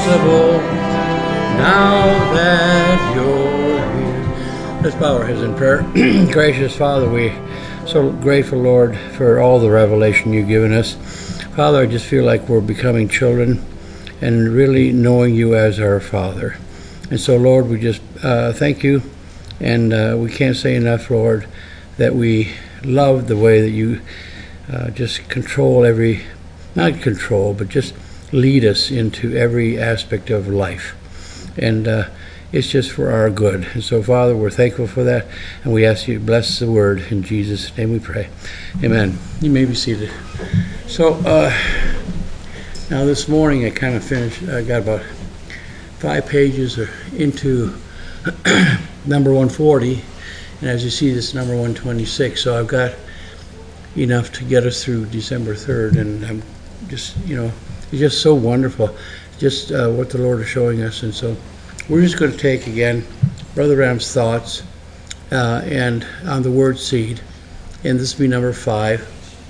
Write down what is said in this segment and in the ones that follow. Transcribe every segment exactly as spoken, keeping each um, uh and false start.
impossible now that you're here. Let's bow our heads in prayer. Gracious Father, we are so grateful, Lord, for all the revelation you've given us. Father, I just feel like we're becoming children and really knowing you as our Father. And so, Lord, we just uh, thank you, and uh, we can't say enough, Lord, that we love the way that you uh, just control every, not control, but just lead us into every aspect of life. And uh, it's just for our good. And so, Father, we're thankful for that, and we ask you to bless the word. In Jesus' name we pray. Amen. You may be seated. So, uh, now this morning I kind of finished, I got about five pages into number one forty, and as you see, this is number one twenty-six, so I've got enough to get us through December third, and I'm just, you know, it's just so wonderful, just uh, what the Lord is showing us. And so we're just going to take again Brother Branham's thoughts uh, and on the word seed, and this will be number five,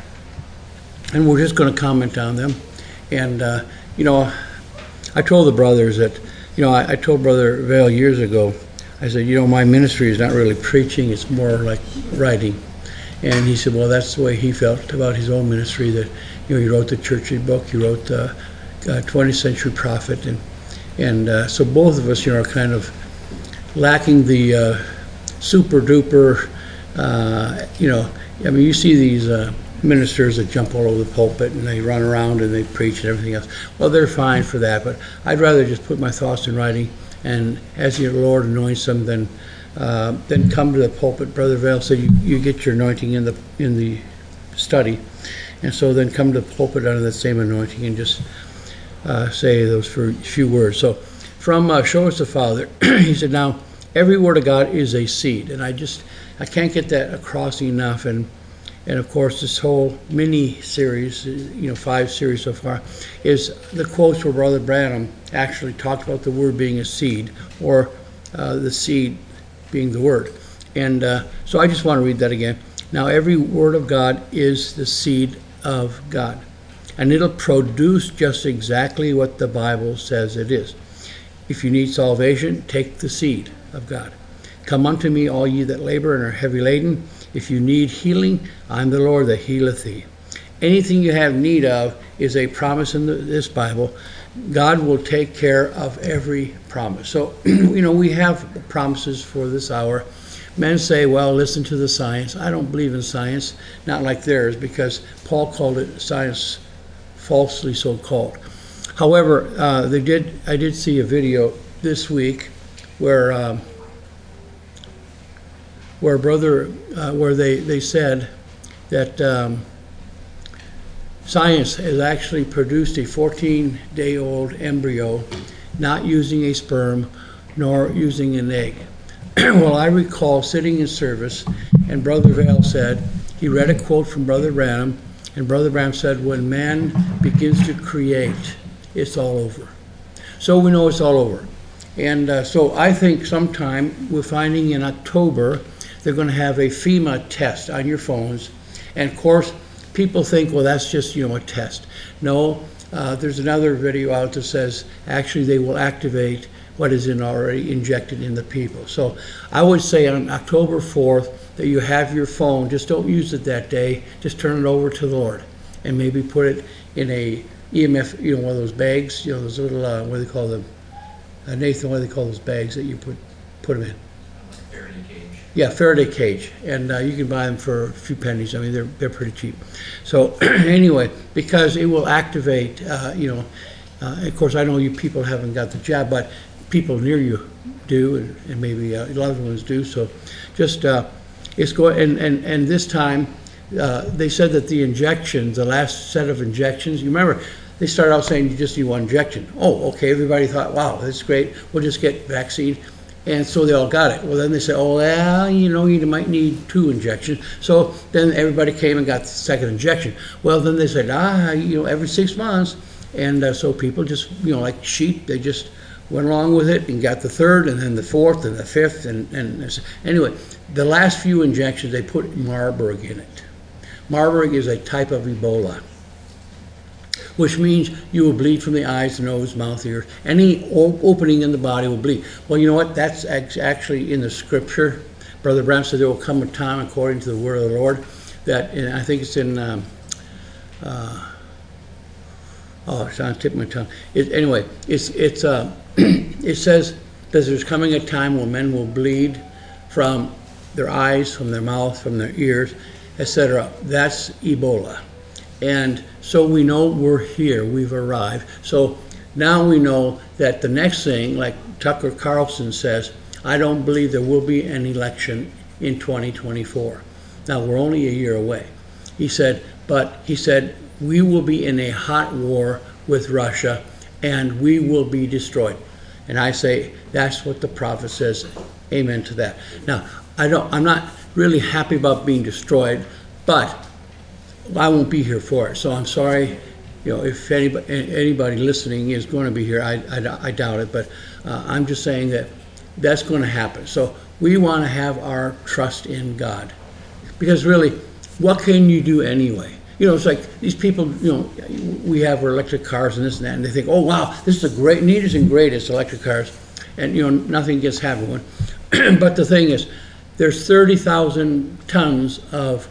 and we're just going to comment on them. And uh, you know, I told the brothers that, you know, I, I told Brother Vail years ago, I said, you know, my ministry is not really preaching, it's more like writing. And he said, well, that's the way he felt about his own ministry, that, you know, he wrote the Churches book, he wrote the uh, twentieth Century Prophet, and and uh, so both of us, you know, are kind of lacking the uh, super duper, uh, you know, I mean, you see these uh, ministers that jump all over the pulpit and they run around and they preach and everything else. Well, they're fine for that, but I'd rather just put my thoughts in writing, and as your Lord anoints them, then uh, then come to the pulpit. Brother Vail said you, you get your anointing in the in the study, and so then come to the pulpit under that same anointing and just uh, say those few words. So from uh, Show Us the Father, he said, now every word of God is a seed, and I just I can't get that across enough. And And of course, this whole mini series, you know, five series so far, is the quotes where Brother Branham actually talked about the word being a seed, or uh, the seed being the word. And uh, so I just want to read that again. Now, every word of God is the seed of God, and it'll produce just exactly what the Bible says it is. If you need salvation, take the seed of God. Come unto me, all ye that labor and are heavy laden. If you need healing, I'm the Lord that healeth thee. Anything you have need of is a promise in the, this Bible. God will take care of every promise. So, you know, we have promises for this hour. Men say, well, listen to the science. I don't believe in science, not like theirs, because Paul called it science, falsely so called. However, uh, they did. I did see a video this week where um, where brother, uh, where they, they said that um, science has actually produced a fourteen-day-old embryo, not using a sperm, nor using an egg. Well, I recall sitting in service, and Brother Vail said, he read a quote from Brother Branham, and Brother Branham said, when man begins to create, it's all over. So we know it's all over. And uh, so I think sometime, we're finding in October, they're going to have a FEMA test on your phones. And of course, people think, well, that's just, you know, a test. No, uh, there's another video out that says actually they will activate what is in already injected in the people. So I would say on October fourth that you have your phone, just don't use it that day, just turn it over to the Lord, and maybe put it in a E M F, you know, one of those bags, you know, those little, uh, what do they call them? Uh, Nathan, what do they call those bags that you put, put them in? Faraday cage. Yeah, Faraday cage, and uh, you can buy them for a few pennies. I mean, they're they're pretty cheap. So anyway, because it will activate, uh, you know, uh, of course I know you people haven't got the jab, but people near you do, and, and maybe uh, loved ones do. So just uh, it's going, and and and this time uh, they said that the injection, the last set of injections, you remember. They started out saying you just need one injection. Oh, okay, everybody thought, wow, that's great, we'll just get vaccine. And so they all got it. Well, then they said, oh, well, you know, you might need two injections. So then everybody came and got the second injection. Well, then they said, ah, you know, every six months. And uh, so people just, you know, like sheep, they just went along with it and got the third and then the fourth and the fifth. And, and anyway, the last few injections, they put Marburg in it. Marburg is a type of Ebola. which means you will bleed from the eyes, the nose, mouth, ears. Any o- opening in the body will bleed. Well, you know what? That's actually in the scripture. Brother Branham said there will come a time, according to the word of the Lord, that, and I think it's in, um, uh, oh, it's on the tip of my tongue. It, anyway, it's, it's, uh, it says that there's coming a time when men will bleed from their eyes, from their mouth, from their ears, et cetera. That's Ebola. And so we know we're here, we've arrived. So now we know that the next thing, like Tucker Carlson says, I don't believe there will be an election in twenty twenty-four. Now, we're only a year away. He said, but he said, we will be in a hot war with Russia, and we will be destroyed. And I say, that's what the prophet says. Amen to that. Now, I don't, I'm not really happy about being destroyed, but I won't be here for it. So I'm sorry, you know, if anybody, anybody listening is going to be here, I, I, I doubt it, but uh, I'm just saying that that's going to happen. So we want to have our trust in God. Because really, what can you do anyway? You know, it's like these people, you know, we have our electric cars and this and that, and they think, oh, wow, this is the great, neatest and greatest electric cars. And, you know, nothing gets having one. But the thing is, there's thirty thousand tons of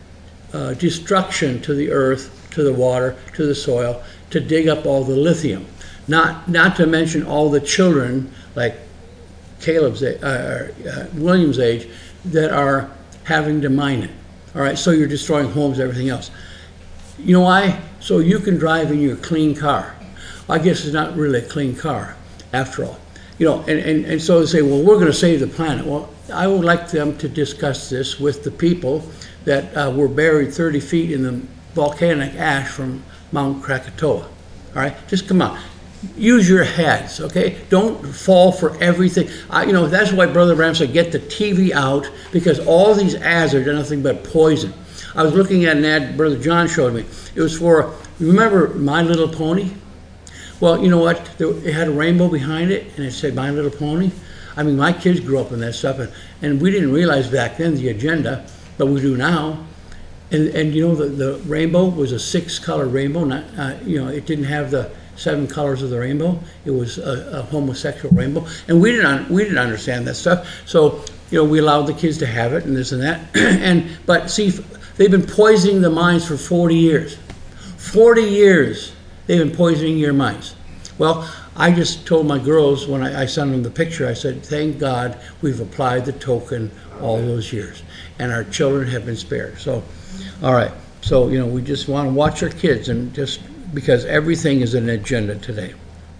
uh, destruction to the earth, to the water, to the soil, to dig up all the lithium. Not, not to mention all the children, like Caleb's, uh, uh, William's age, that are having to mine it. All right, so you're destroying homes, everything else. You know why? So you can drive in your clean car. I guess it's not really a clean car, after all. You know, and, and, and so they say, well, we're going to save the planet. Well, I would like them to discuss this with the people that uh, were buried thirty feet in the volcanic ash from Mount Krakatoa. All right, just come on. Use your heads, okay? Don't fall for everything. I, you know, that's why Brother Branham said, get the T V out, because all these ads are nothing but poison. I was looking at an ad Brother John showed me. It was for, remember My Little Pony? Well, you know what? It had a rainbow behind it, and it said My Little Pony. I mean, my kids grew up in that stuff, and, and we didn't realize back then the agenda, but we do now. And, and you know, the, the rainbow was a six-color rainbow. Not, uh, you know, it didn't have the seven colors of the rainbow. It was a, a homosexual rainbow, and we didn't we didn't understand that stuff. So you know, we allowed the kids to have it and this and that. and but see, they've been poisoning the minds for forty years. forty years they've been poisoning your minds. Well, I just told my girls when I, I sent them the picture, I said, thank God we've applied the token all those years, and our children have been spared. So, all right. So you know, we just want to watch our kids, and just because everything is an agenda today.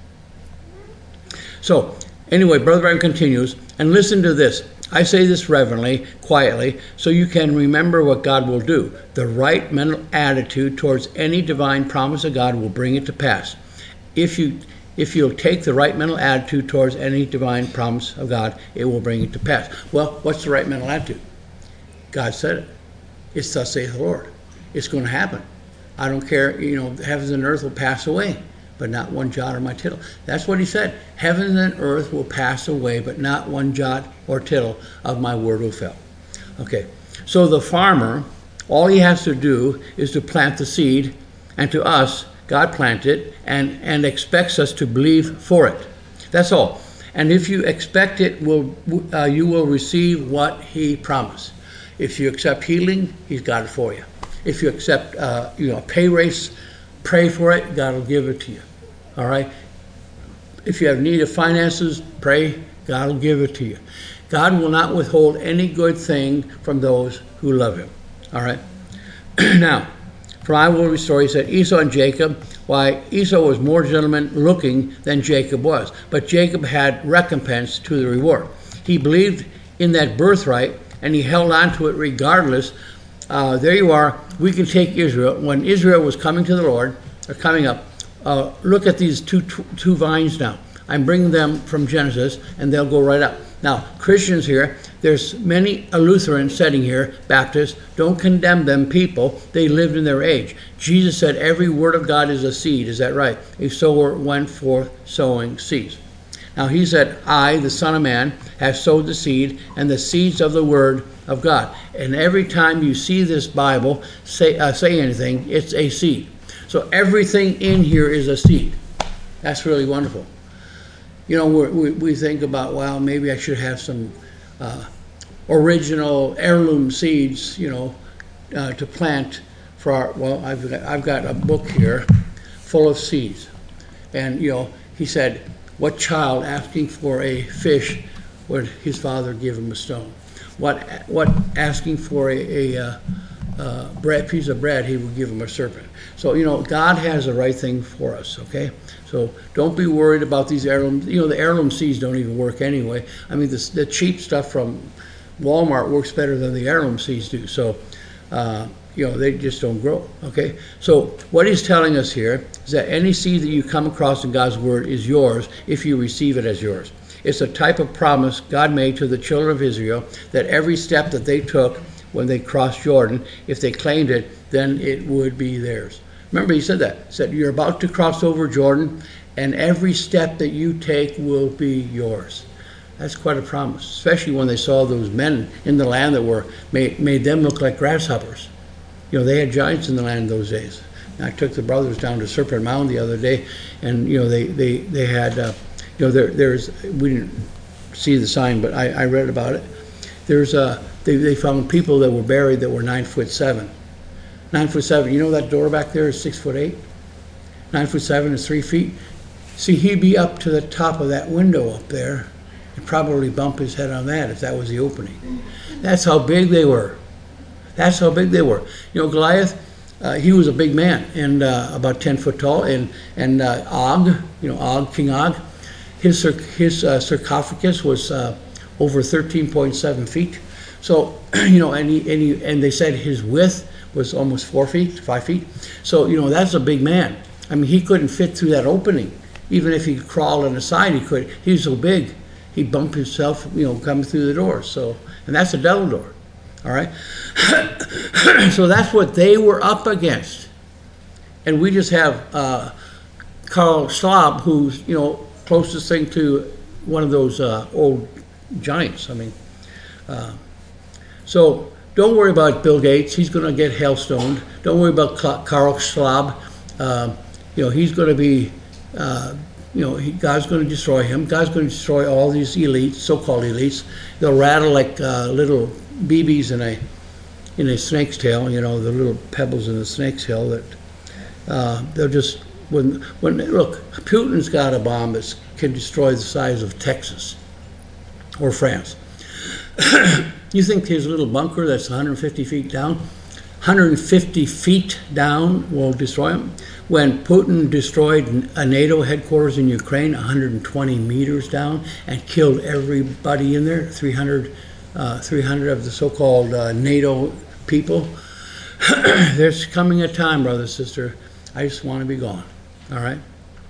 So, anyway, Brother Branham continues, and listen to this. I say this reverently, quietly, so you can remember what God will do. The right mental attitude towards any divine promise of God will bring it to pass. If you, if you'll take the right mental attitude towards any divine promise of God, it will bring it to pass. Well, what's the right mental attitude? God said it. It's thus saith the Lord. It's going to happen. I don't care, you know, heavens and earth will pass away, but not one jot or my tittle. That's what he said. Heaven and earth will pass away, but not one jot or tittle of my word will fail. Okay, so the farmer, all he has to do is to plant the seed, and to us, God planted it, and, and expects us to believe for it. That's all. And if you expect it, will uh, you will receive what he promised. If you accept healing, he's got it for you. If you accept uh, you know, a pay raise, pray for it, God will give it to you. All right? If you have need of finances, pray, God will give it to you. God will not withhold any good thing from those who love him. All right? Now, for I will restore, he said, Esau and Jacob. Why, Esau was more gentleman looking than Jacob was, but Jacob had recompense to the reward. He believed in that birthright, and he held on to it regardless. Uh, there you are. We can take Israel. When Israel was coming to the Lord, or coming up, uh, look at these two, two two vines now. I'm bringing them from Genesis, and they'll go right up. Now, Christians here, there's many a Lutheran sitting here, Baptists, don't condemn them people. They lived in their age. Jesus said every word of God is a seed. Is that right? A sower went forth sowing seeds. Now he said, I, the Son of Man, have sowed the seed, and the seeds of the word of God. And every time you see this Bible say, uh, say anything, it's a seed. So everything in here is a seed. That's really wonderful. You know, we're, we we think about, well, maybe I should have some uh, original heirloom seeds, you know, uh, to plant for our. Well, I've got, I've got a book here full of seeds, and you know, he said, what child asking for a fish would his father give him a stone? What what asking for a, a uh, uh, bread piece of bread, he would give him a serpent. So you know, God has the right thing for us. Okay, so don't be worried about these heirlooms. You know, the heirloom seeds don't even work anyway. I mean, the, the cheap stuff from Walmart works better than the heirloom seeds do. So uh, you know, they just don't grow. Okay, so what he's telling us here is that any seed that you come across in God's word is yours if you receive it as yours. It's a type of promise God made to the children of Israel that every step that they took when they crossed Jordan, if they claimed it, then it would be theirs. Remember, he said that. He said, you're about to cross over Jordan, and every step that you take will be yours. That's quite a promise, especially when they saw those men in the land that were made, made them look like grasshoppers. You know, they had giants in the land those days. And I took the brothers down to Serpent Mound the other day, and, you know, they, they, they had... Uh, You know, there, there's, we didn't see the sign, but I, I read about it. There's a, they, they found people that were buried that were nine foot seven. Nine foot seven. You know that door back there is six foot eight? Nine foot seven is three feet. See, he'd be up to the top of that window up there and probably bump his head on that if that was the opening. That's how big they were. That's how big they were. You know, Goliath, uh, he was a big man and uh, about ten foot tall. And, and uh, Og, you know, Og, King Og, His his uh, sarcophagus was uh, over thirteen point seven feet. So you know, and he, and he, and they said his width was almost four feet, five feet. So you know, that's a big man. I mean, he couldn't fit through that opening. Even if he could crawl on the side, he could. He was so big, he'd bump himself, you know, coming through the door. So, and that's a double door. All right. So that's what they were up against. And we just have uh, Carl Schwab, who's, you know, closest thing to one of those uh, old giants. I mean, uh, so don't worry about Bill Gates. He's going to get hailstoned. Don't worry about Carl Schwab. Uh, you know, he's going to be, uh, you know, he, God's going to destroy him. God's going to destroy all these elites, so-called elites. They'll rattle like uh, little B Bs in a in a snake's tail. You know, the little pebbles in the snake's tail. That uh, they'll just. When, when look, Putin's got a bomb that can destroy the size of Texas or France. You think his little bunker that's one hundred fifty feet down, one hundred fifty feet down will destroy him? When Putin destroyed a NATO headquarters in Ukraine one hundred twenty meters down and killed everybody in there, three hundred, uh, three hundred of the so-called uh, NATO people, there's coming a time, brother, sister, I just want to be gone. All right.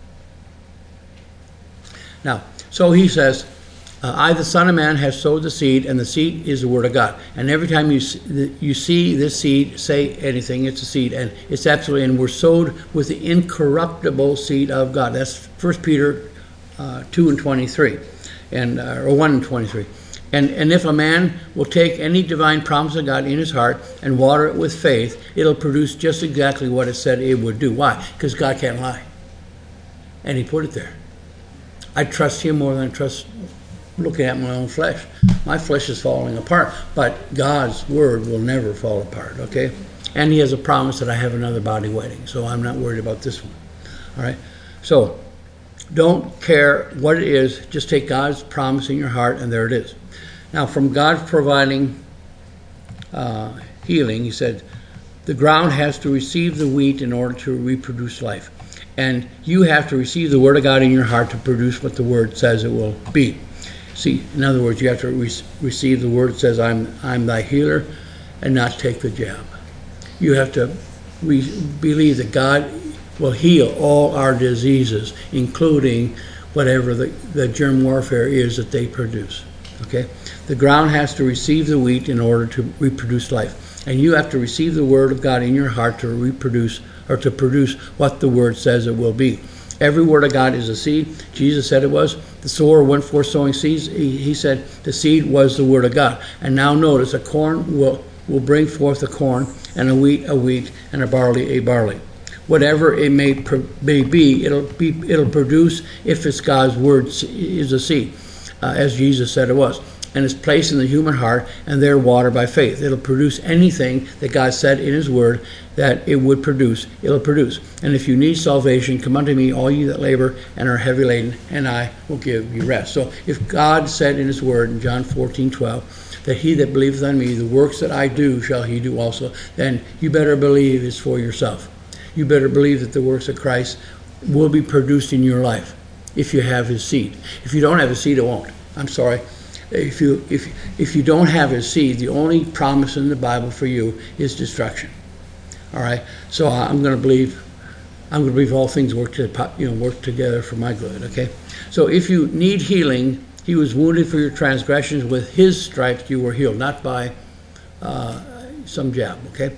Now, so he says, uh, I, the Son of Man, have sowed the seed, and the seed is the Word of God. And every time you you see this seed, say anything, it's a seed, and it's absolutely, and we're sowed with the incorruptible seed of God. That's First Peter uh, two and twenty-three, and uh, or one and twenty-three. And and if a man will take any divine promise of God in his heart and water it with faith, it'll produce just exactly what it said it would do. Why? Because God can't lie. And he put it there. I trust him more than I trust looking at my own flesh. My flesh is falling apart, but God's word will never fall apart, okay? And he has a promise that I have another body waiting, so I'm not worried about this one. All right? So don't care what it is. Just take God's promise in your heart, and there it is. Now, from God providing uh, healing, he said, the ground has to receive the wheat in order to reproduce life. And you have to receive the Word of God in your heart to produce what the Word says it will be. See, in other words, you have to re receive the Word that says, I'm, I'm thy healer, and not take the jab. You have to re believe that God will heal all our diseases, including whatever the, the germ warfare is that they produce. Okay? The ground has to receive the wheat in order to reproduce life. And you have to receive the Word of God in your heart to reproduce, or to produce what the Word says it will be. Every word of God is a seed. Jesus said it was. The sower went forth sowing seeds. He, he said the seed was the Word of God. And now notice, a corn will, will bring forth a corn, and a wheat a wheat, and a barley a barley. whatever it may, may be, it'll be, it'll produce if it's God's word is a seed, uh, as Jesus said it was. And it's placed in the human heart, and they're watered by faith. It'll produce anything that God said in his word that it would produce. It'll produce. And if you need salvation, come unto me, all you that labor and are heavy laden, and I will give you rest. So if God said in his word in John fourteen twelve, that he that believeth on me, the works that I do shall he do also, then you better believe it's for yourself. You better believe that the works of Christ will be produced in your life if you have his seed. If you don't have his seed, it won't. I'm sorry. If you if if you don't have his seed, the only promise in the Bible for you is destruction. All right. So I'm going to believe I'm going to believe all things work to you know work together for my good. Okay. So if you need healing, he was wounded for your transgressions. With his stripes you were healed, not by uh, some jab. Okay.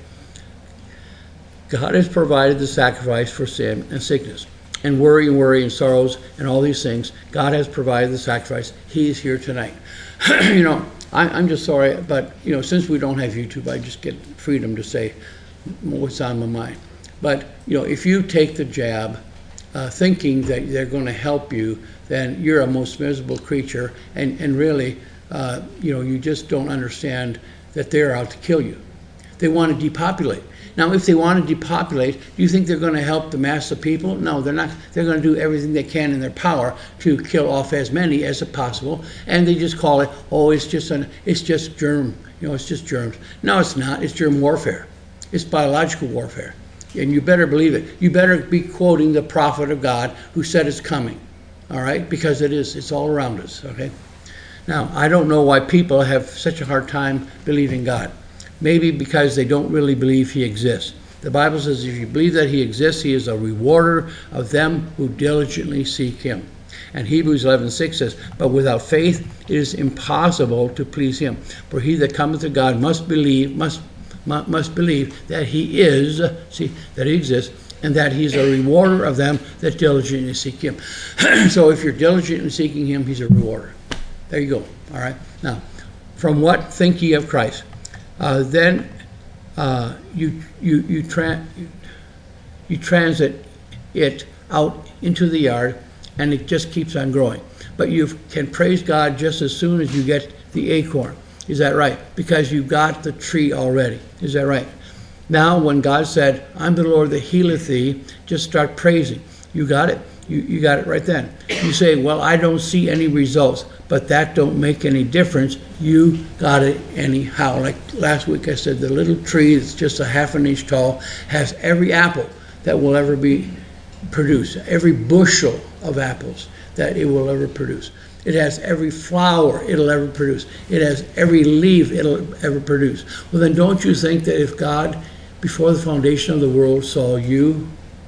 God has provided the sacrifice for sin and sickness and worry and worry and sorrows and all these things. God has provided the sacrifice. He's here tonight. you know, I, I'm just sorry, but, you know, since we don't have YouTube, I just get freedom to say what's on my mind. But, you know, if you take the jab uh, thinking that they're going to help you, then you're a most miserable creature. And, and really, uh, you know, you just don't understand that they're out to kill you. They want to depopulate. Now, if they want to depopulate, do you think they're going to help the mass of people? No, they're not. They're going to do everything they can in their power to kill off as many as possible, and they just call it, oh, it's just an, it's just germ, you know, it's just germs. No, it's not. It's germ warfare. It's biological warfare, and you better believe it. You better be quoting the prophet of God who said it's coming, all right? Because it is. It's all around us. Okay. Now, I don't know why people have such a hard time believing God. Maybe because they don't really believe he exists. The Bible says if you believe that he exists, he is a rewarder of them who diligently seek him. And Hebrews eleven six says, but without faith it is impossible to please him. For he that cometh to God must believe, must must believe that he is, see, that he exists, and that he's a rewarder of them that diligently seek him. So if you're diligently seeking him, he's a rewarder. There you go. All right. Now, from what think ye of Christ? Uh, then uh, you you you, tra- you transit it out into the yard, and it just keeps on growing. But you can praise God just as soon as you get the acorn. Is that right? Because you've got the tree already. Is that right? Now, when God said, "I'm the Lord that healeth thee," just start praising. You got it. You you got it right then. You say, "Well, I don't see any results," but that don't make any difference. You got it anyhow. Like last week I said, the little tree that's just a half an inch tall has every apple that will ever be produced, every bushel of apples that it will ever produce. It has every flower it'll ever produce. It has every leaf it'll ever produce. Well, then don't you think that if God, before the foundation of the world, saw you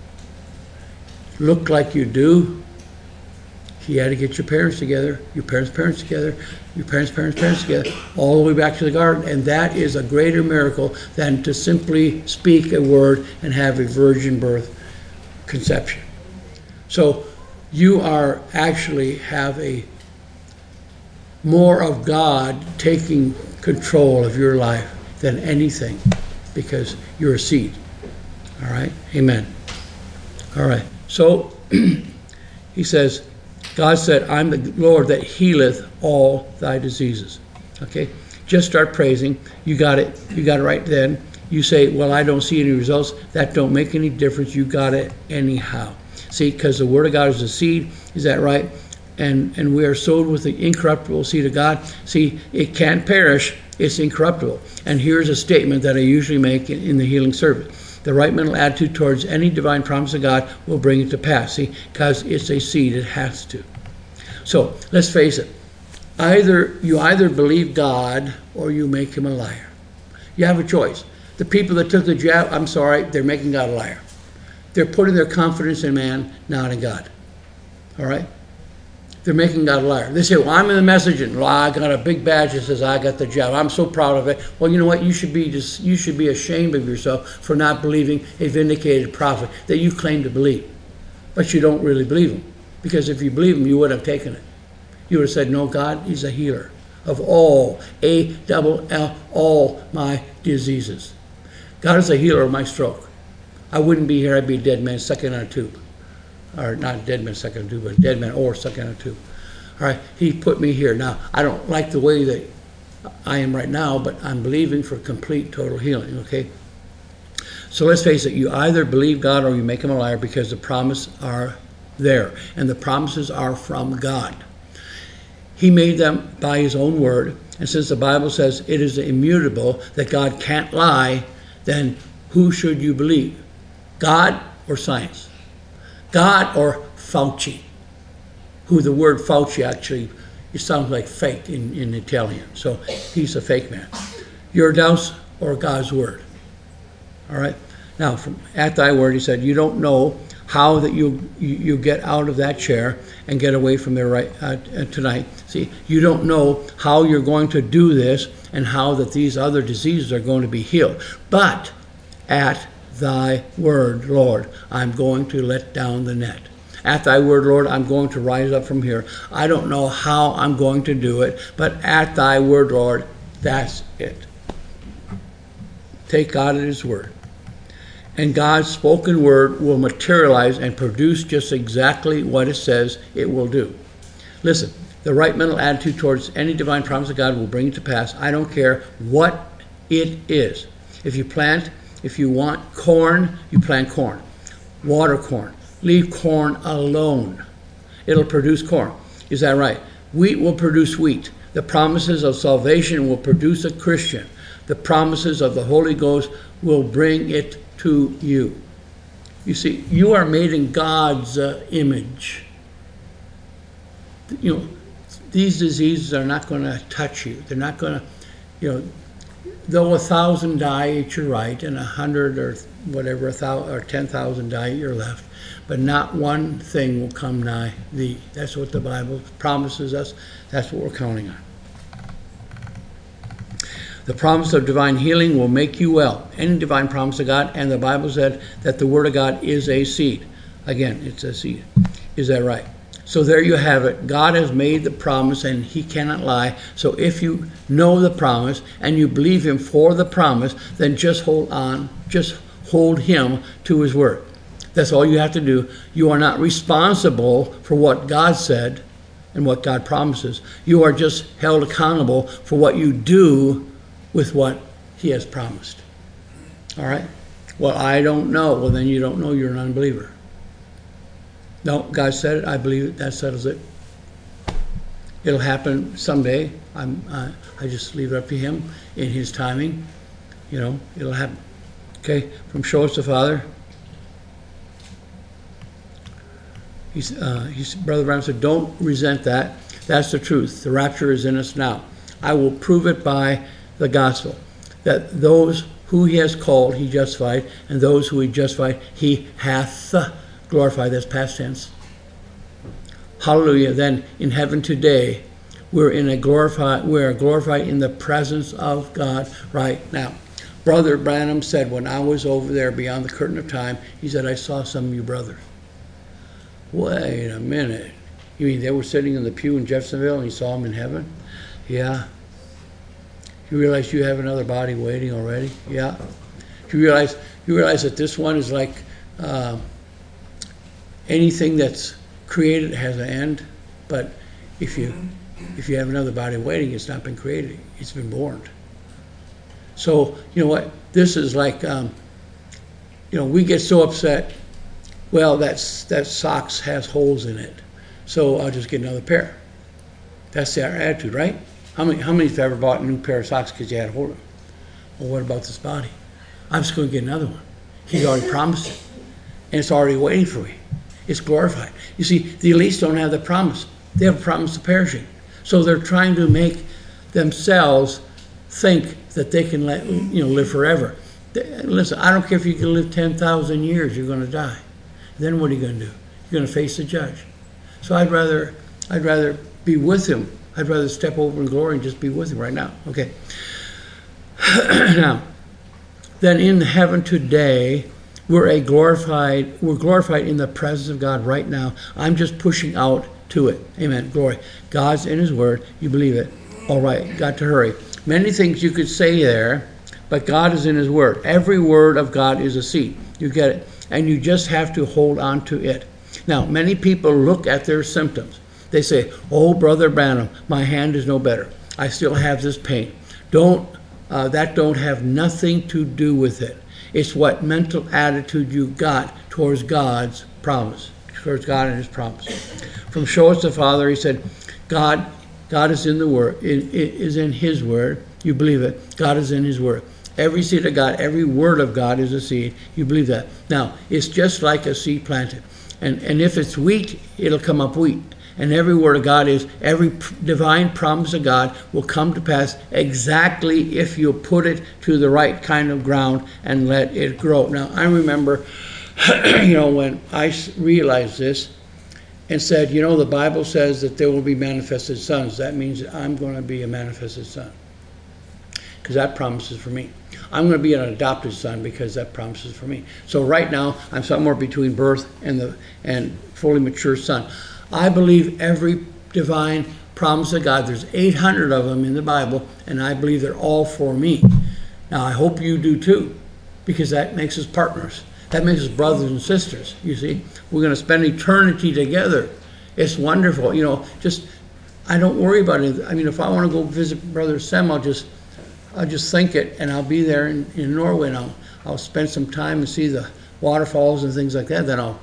look like you do, he had to get your parents together, your parents' parents together, your parents' parents' parents together, all the way back to the garden. And that is a greater miracle than to simply speak a word and have a virgin birth conception. So you are actually have a more of God taking control of your life than anything, because you're a seed. All right? Amen. All right. So he says, God said, I'm the Lord that healeth all thy diseases. Okay? Just start praising. You got it. You got it right then. You say, well, I don't see any results. That don't make any difference. You got it anyhow. See, because the word of God is a seed. Is that right? And and we are sowed with the incorruptible seed of God. See, it can't perish. It's incorruptible. And here's a statement that I usually make in, in the healing service. The right mental attitude towards any divine promise of God will bring it to pass. See, because it's a seed, it has to. So let's face it. Either you either believe God or you make him a liar. You have a choice. The people that took the jab, I'm sorry, they're making God a liar. They're putting their confidence in man, not in God. All right? They're making God a liar. They say, well, I'm in the messaging. Well, I got a big badge that says I got the job. I'm so proud of it. Well, you know what? You should be just, you should be ashamed of yourself for not believing a vindicated prophet that you claim to believe. But you don't really believe him. Because if you believe him, you would have taken it. You would have said, no, God is a healer of all, A double L, all my diseases. God is a healer of my stroke. I wouldn't be here. I'd be a dead man stuck in a tube. Or not a dead man stuck in a tube, but a dead man or stuck in a tube. All right, he put me here. Now, I don't like the way that I am right now, but I'm believing for complete, total healing, okay? So let's face it, you either believe God or you make him a liar, because the promises are there. And the promises are from God. He made them by his own word. And since the Bible says it is immutable, that God can't lie, then who should you believe? God or science? God or Fauci? Who the word Fauci actually, it sounds like fake in, in Italian. So he's a fake man. Your doubts or God's word? All right. Now, from at thy word, he said, you don't know how that you you, you get out of that chair and get away from there right uh, tonight. See, you don't know how you're going to do this and how that these other diseases are going to be healed. But at thy word, Lord, I'm going to let down the net. At thy word, Lord, I'm going to rise up from here. I don't know how I'm going to do it, but at thy word, Lord, that's it. Take God at his word. And God's spoken word will materialize and produce just exactly what it says it will do. Listen, the right mental attitude towards any divine promise of God will bring it to pass. I don't care what it is. If you plant, if you want corn, you plant corn. Water corn. Leave corn alone. It'll produce corn. Is that right? Wheat will produce wheat. The promises of salvation will produce a Christian. The promises of the Holy Ghost will bring it to you. You see, you are made in God's uh, image. You know, these diseases are not going to touch you. They're not going to, you know, though a thousand die at your right and a hundred or whatever, a thousand or ten thousand die at your left, but not one thing will come nigh thee. That's what the Bible promises us. That's what we're counting on. The promise of divine healing will make you well. Any divine promise of God, and the Bible said that the word of God is a seed. Again, it's a seed. Is that right? So there you have it. God has made the promise and he cannot lie. So if you know the promise and you believe him for the promise, then just hold on. Just hold him to his word. That's all you have to do. You are not responsible for what God said and what God promises. You are just held accountable for what you do with what he has promised. All right? Well, I don't know. Well, then you don't know. You're an unbeliever. No, God said it. I believe it. That settles it. It'll happen someday. I'm, uh, I just leave it up to him in his timing. You know, it'll happen. Okay? From Show Us the Father. He's, uh, he's, Brother Branham said, don't resent that. That's the truth. The rapture is in us now. I will prove it by the gospel, that those who he has called, he justified, and those who he justified, he hath glorified. That's past tense. Hallelujah. Then in heaven today, we're in a glorified, we're glorified in the presence of God right now. Brother Branham said, when I was over there beyond the curtain of time, he said, I saw some of you brothers. Wait a minute. You mean they were sitting in the pew in Jeffersonville and you saw them in heaven? Yeah. You realize you have another body waiting already? Yeah. You realize you realize that this one is like uh, anything that's created has an end, but if you if you have another body waiting, it's not been created; it's been born. So you know what? This is like um, you know we get so upset. Well, that's that socks has holes in it, so I'll just get another pair. That's our attitude, right? How many, how many have ever bought a new pair of socks because you had a hole in them? Well, what about this body? I'm just going to get another one. He's already promised it. And it's already waiting for me. It's glorified. You see, the elites don't have the promise. They have a promise of perishing. So they're trying to make themselves think that they can let, you know, live forever. They, listen, I don't care if you can live ten thousand years, you're going to die. Then what are you going to do? You're going to face the judge. So I'd rather, I'd rather be with him. I'd rather step over in glory and just be with him right now. Okay. Now, then in heaven today, we're a glorified, we're glorified in the presence of God right now. I'm just pushing out to it. Amen. Glory. God's in his word. You believe it. All right. Got to hurry. Many things you could say there, but God is in his word. Every word of God is a seed. You get it. And you just have to hold on to it. Now, many people look at their symptoms. They say, oh, Brother Branham, my hand is no better. I still have this pain. Don't, uh, that don't have nothing to do with it. It's what mental attitude you got towards God's promise, towards God and his promise. From Show Us the Father, he said, God, God is in the Word, it, it is in his Word. You believe it. God is in his Word. Every seed of God, every word of God is a seed. You believe that. Now, it's just like a seed planted. And, and if it's wheat, it'll come up wheat. And every word of God is, every divine promise of God will come to pass exactly if you put it to the right kind of ground and let it grow. Now, I remember, you know, when I realized this and said, you know, the Bible says that there will be manifested sons. That means I'm going to be a manifested son, because that promises for me. I'm going to be an adopted son because that promises for me. So right now, I'm somewhere between birth and the and fully mature son. I believe every divine promise of God. There's eight hundred of them in the Bible, and I believe they're all for me. Now, I hope you do too, because that makes us partners. That makes us brothers and sisters, you see. We're going to spend eternity together. It's wonderful. You know, just, I don't worry about it. I mean, if I want to go visit Brother Sem, I'll just... I'll just think it, and I'll be there in, in Norway, and I'll, I'll spend some time and see the waterfalls and things like that. Then I'll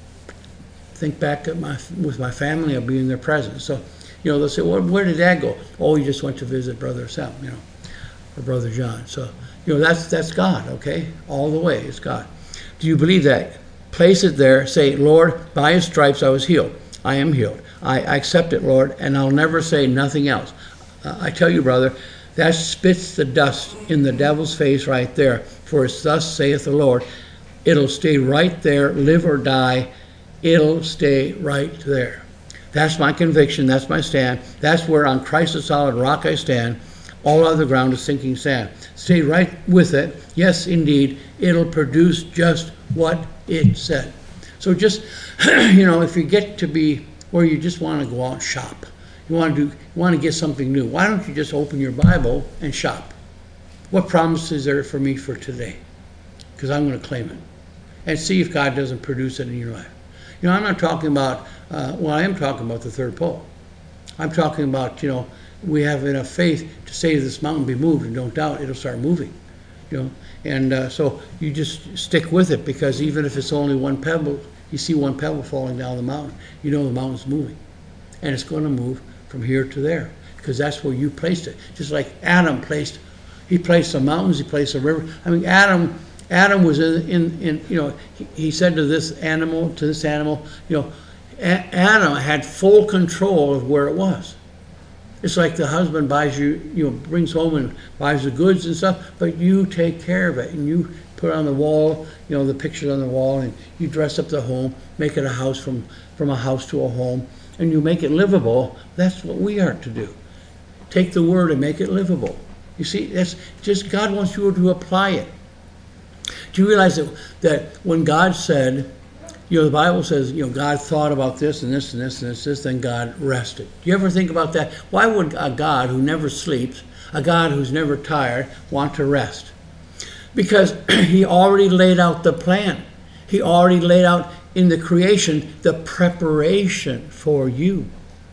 think back at my, with my family. I'll be in their presence. So, you know, they'll say, well, where did Dad go? Oh, he just went to visit Brother Sam, you know, or Brother John. So, you know, that's, that's God, okay? All the way, it's God. Do you believe that? Place it there. Say, Lord, by his stripes I was healed. I am healed. I, I accept it, Lord, and I'll never say nothing else. Uh, I tell you, brother, that spits the dust in the devil's face right there. For it's thus saith the Lord. It'll stay right there, live or die. It'll stay right there. That's my conviction. That's my stand. That's where on Christ the solid rock I stand. All other ground is sinking sand. Stay right with it. Yes, indeed, it'll produce just what it said. So just, you know, if you get to be where you just want to go out and shop, You want to do, you want to get something new. Why don't you just open your Bible and shop? What promise is there for me for today? Because I'm going to claim it. And see if God doesn't produce it in your life. You know, I'm not talking about, uh, well, I am talking about the third pole. I'm talking about, you know, we have enough faith to say to this mountain be moved, and don't doubt it'll start moving. You know, and uh, so you just stick with it, because even if it's only one pebble, you see one pebble falling down the mountain, you know the mountain's moving. And it's going to move from here to there, because that's where you placed it. Just like Adam placed, he placed the mountains, he placed the river. I mean, Adam, Adam was in, in, in you know, he, he said to this animal, to this animal, you know, A- Adam had full control of where it was. It's like the husband buys you, you know, brings home and buys the goods and stuff, but you take care of it, and you put on the wall, you know, the pictures on the wall, and you dress up the home, make it a house from, from a house to a home, and you make it livable. That's what we are to do. Take the word and make it livable. You see, that's just, God wants you to apply it. Do you realize that, that when God said, you know, the Bible says, you know, God thought about this and this and this and this, this, then God rested. Do you ever think about that? Why would a God who never sleeps, a God who's never tired, want to rest? Because he already laid out the plan. He already laid out in the creation the preparation for you.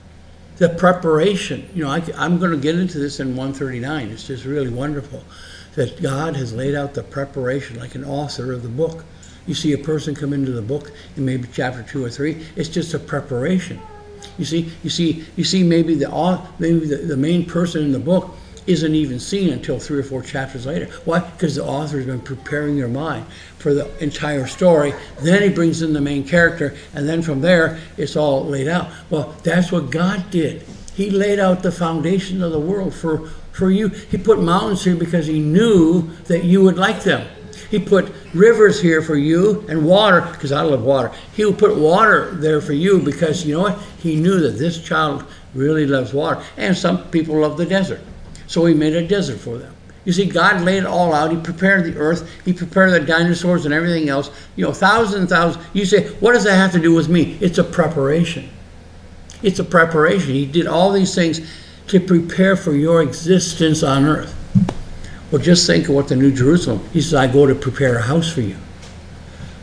The preparation. You know, I, I'm going to get into this in one thirty-nine. It's just really wonderful that God has laid out the preparation like an author of the book. You see a person come into the book in maybe chapter two or three. It's just a preparation. You see, you see, you see. Maybe the maybe the, the main person in the book isn't even seen until three or four chapters later. Why? Because the author has been preparing your mind for the entire story. Then he brings in the main character, and then from there, it's all laid out. Well, that's what God did. He laid out the foundation of the world for, for you. He put mountains here because he knew that you would like them. He put rivers here for you and water, because I love water. He will put water there for you because, you know what? He knew that this child really loves water. And some people love the desert. So he made a desert for them. You see, God laid it all out. He prepared the earth. He prepared the dinosaurs and everything else. You know, thousands and thousands. You say, what does that have to do with me? It's a preparation. It's a preparation. He did all these things to prepare for your existence on earth. Well, just think of what the New Jerusalem, he says, I go to prepare a house for you.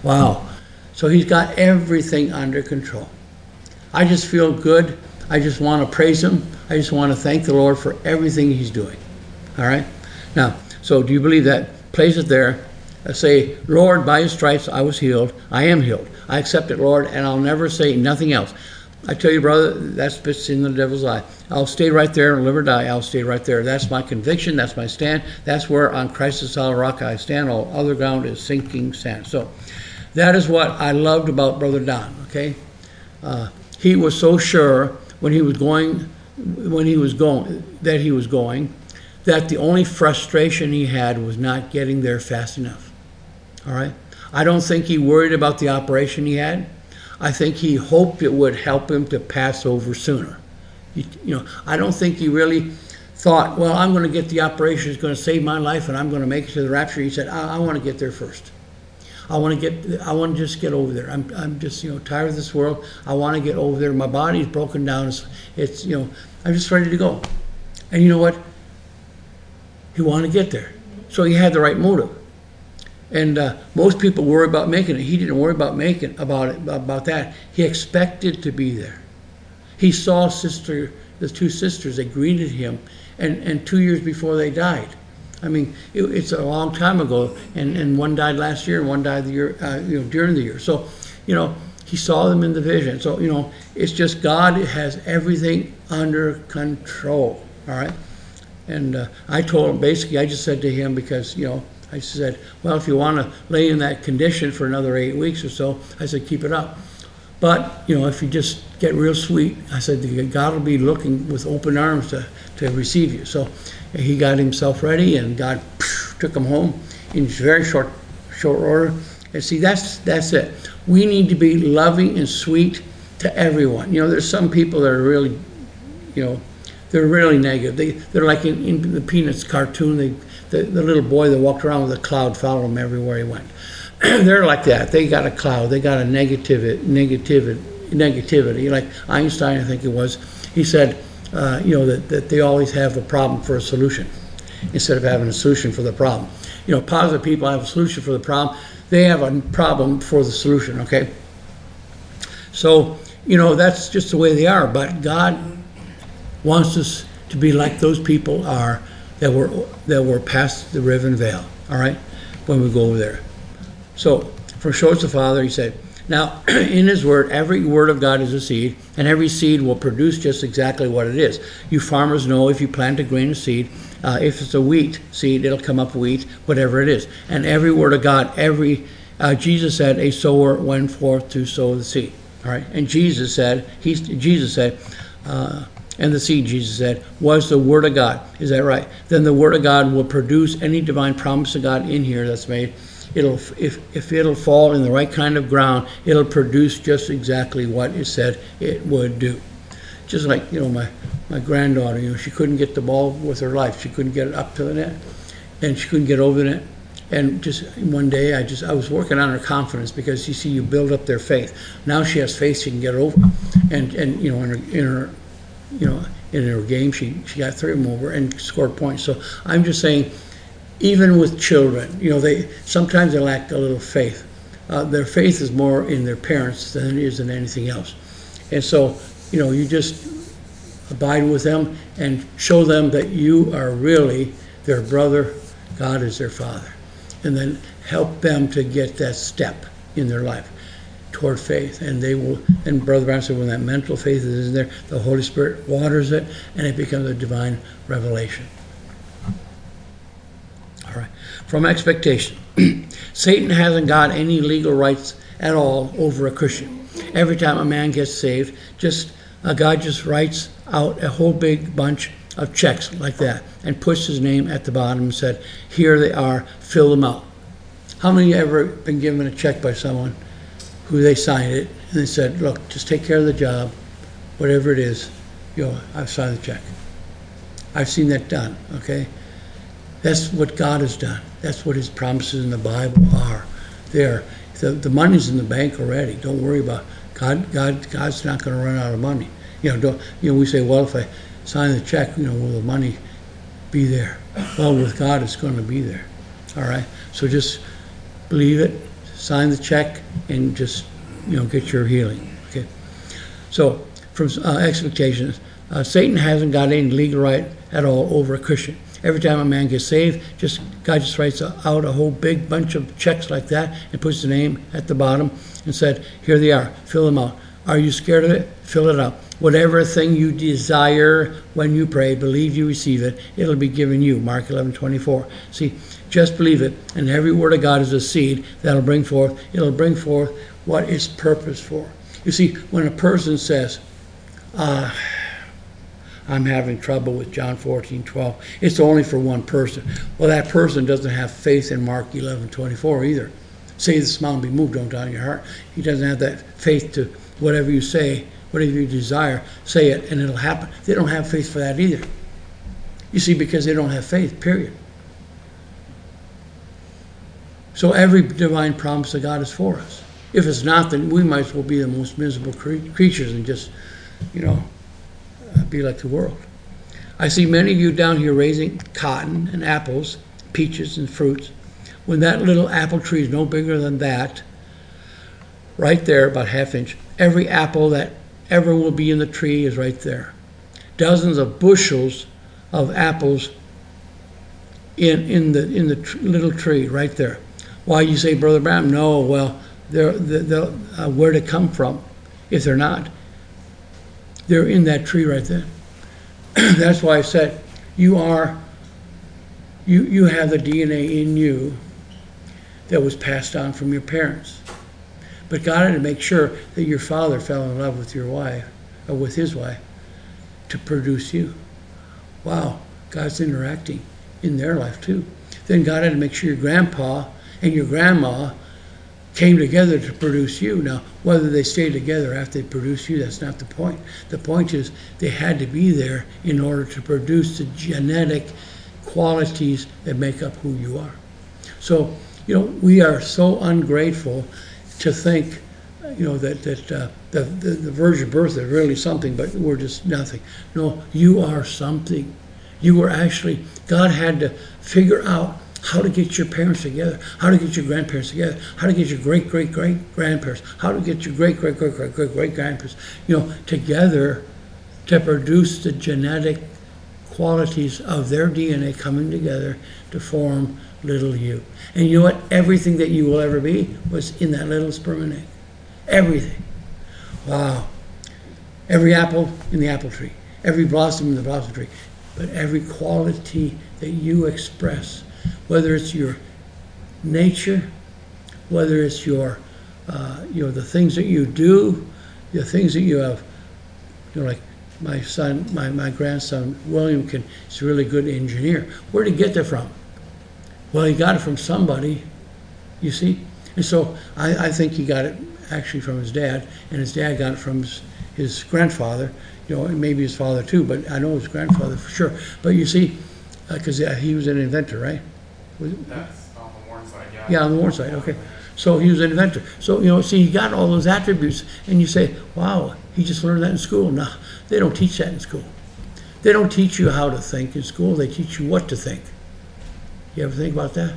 Wow. So he's got everything under control. I just feel good. I just want to praise him. I just want to thank the Lord for everything he's doing. All right? Now, so do you believe that? Place it there. Uh, say, Lord, by his stripes I was healed. I am healed. I accept it, Lord, and I'll never say nothing else. I tell you, brother, that spits in the devil's eye. I'll stay right there, live or die. I'll stay right there. That's my conviction. That's my stand. That's where on Christ the solid rock I stand. All other ground is sinking sand. So that is what I loved about Brother Don, okay? Uh, he was so sure when he was going, when he was going, that he was going, that the only frustration he had was not getting there fast enough. All right? I don't think he worried about the operation he had. I think he hoped it would help him to pass over sooner. You, you know, I don't think he really thought, well, I'm going to get the operation, it's going to save my life, and I'm going to make it to the rapture. He said, I, I want to get there first. I want to get, I want to just get over there. I'm, I'm just, you know, tired of this world. I want to get over there. My body's broken down. It's, it's, you know, I'm just ready to go. And you know what? He wanted to get there. So he had the right motive. And uh, most people worry about making it. He didn't worry about making about it about that. He expected to be there. He saw sister, the two sisters. They greeted him, and, and two years before they died. I mean, it, it's a long time ago, and, and one died last year, and one died the year, uh, you know, during the year. So, you know, he saw them in the vision. So, you know, it's just God has everything under control. All right. And uh, I told him, basically, I just said to him, because, you know, I said, well, if you want to lay in that condition for another eight weeks or so, I said, keep it up. But, you know, if you just get real sweet, I said, God will be looking with open arms to, to receive you. So he got himself ready, and God phew, took him home in very short short order. And see, that's that's it. We need to be loving and sweet to everyone. You know, there's some people that are really, you know, they're really negative. They, they're like in, in the Peanuts cartoon. They, the, the little boy that walked around with a cloud followed him everywhere he went. They're like that. They got a cloud. They got a negativity, negativity, negativity. Like Einstein, I think it was. He said, uh, you know, that, that they always have a problem for a solution instead of having a solution for the problem. You know, positive people have a solution for the problem. They have a problem for the solution, okay? So, you know, that's just the way they are. But God wants us to be like those people are that were that were past the Riven Veil, all right, when we go over there. So, from Shows the Father, he said, now, in his word, every word of God is a seed, and every seed will produce just exactly what it is. You farmers know if you plant a grain of seed, uh, if it's a wheat seed, it'll come up wheat, whatever it is. And every word of God, every, uh, Jesus said, a sower went forth to sow the seed, all right? And Jesus said, he's, Jesus said, uh, and the seed, Jesus said, was the word of God. Is that right? Then the word of God will produce any divine promise of God in here that's made. It'll, if, if it'll fall in the right kind of ground, it'll produce just exactly what it said it would do. Just like, you know, my, my granddaughter, you know, she couldn't get the ball with her life. She couldn't get it up to the net, and she couldn't get over the net. And just one day, I just I was working on her confidence, because you see, you build up their faith. Now she has faith; she can get it over. And and you know, in her, in her you know, in her game, she she got three of them over and scored points. So I'm just saying, even with children, you know, they sometimes they lack a little faith. Uh, their faith is more in their parents than it is in anything else. And so, you know, you just abide with them and show them that you are really their brother. God is their father. And then help them to get that step in their life toward faith. And they will, and Brother Brown said, when that mental faith is in there, the Holy Spirit waters it, and it becomes a divine revelation. All right. From expectation. Satan hasn't got any legal rights at all over a Christian. Every time a man gets saved, just uh, God just writes out a whole big bunch of checks like that and puts his name at the bottom and said, here they are, fill them out. How many have ever been given a check by someone who they signed it and they said, look, just take care of the job, whatever it is, you know, I've signed the check. I've seen that done, okay? That's what God has done. That's what his promises in the Bible are. There, the, the money's in the bank already. Don't worry about it. God. God, God's not going to run out of money. You know, don't, you know, we say, well, if I sign the check, you know, will the money be there? Well, with God, it's going to be there. All right. So just believe it, sign the check and just, you know, get your healing. Okay. So from uh, expectations, uh, Satan hasn't got any legal right at all over a Christian. Every time a man gets saved, just God just writes out a whole big bunch of checks like that and puts the name at the bottom and said, here they are, fill them out. Are you scared of it? Fill it out. Whatever thing you desire when you pray, believe you receive it, it'll be given you. Mark eleven twenty-four. See, just believe it, and every word of God is a seed that'll bring forth, it'll bring forth what it's purposed for. You see, when a person says, uh, I'm having trouble with John fourteen twelve, it's only for one person. Well, that person doesn't have faith in Mark eleven twenty-four either. Say this mountain be moved, don't doubt in your heart. He doesn't have that faith to whatever you say, whatever you desire, say it and it'll happen. They don't have faith for that either. You see, because they don't have faith, period. So every divine promise of God is for us. If it's not, then we might as well be the most miserable cre- creatures and just, you know, uh, be like the world. I see many of you down here raising cotton and apples, peaches and fruits. When that little apple tree is no bigger than that, right there, about half inch, every apple that ever will be in the tree is right there. Dozens of bushels of apples in in the in the tr- little tree right there. Why you say, Brother Branham? No, well, they're, they're, they're uh, where to come from? If they're not, they're in that tree right there. That's why I said you are. You you have the D N A in you that was passed on from your parents. But God had to make sure that your father fell in love with your wife, or with his wife, to produce you. Wow, God's interacting in their life too. Then God had to make sure your grandpa and your grandma came together to produce you. Now, whether they stayed together after they produced you, that's not the point. The point is they had to be there in order to produce the genetic qualities that make up who you are. So, you know, we are so ungrateful to think, you know, that, that uh, the, the, the virgin birth is really something, but we're just nothing. No, you are something. You were actually, God had to figure out how to get your parents together, how to get your grandparents together, how to get your great-great-great-grandparents, how to get your great-great-great-great-great-grandparents, you know, together to produce the genetic qualities of their D N A coming together to form little you. And you know what? Everything that you will ever be was in that little sperm and egg. Everything. Wow. Every apple in the apple tree. Every blossom in the blossom tree. But every quality that you express, whether it's your nature, whether it's your, uh, you know, the things that you do, the things that you have, you know, like my son, my, my grandson, William, can, is a really good engineer. Where did he get that from? Well, he got it from somebody, you see. And so I, I think he got it actually from his dad, and his dad got it from his, his grandfather, you know, and maybe his father too, but I know his grandfather for sure. But you see, because uh, he was an inventor, right? Was it? That's on the Warren side, yeah. Yeah, on the Warren side, okay. So he was an inventor. So, you know, see, he got all those attributes, and you say, wow, he just learned that in school. No, they don't teach that in school. They don't teach you how to think in school. They teach you what to think. You ever think about that?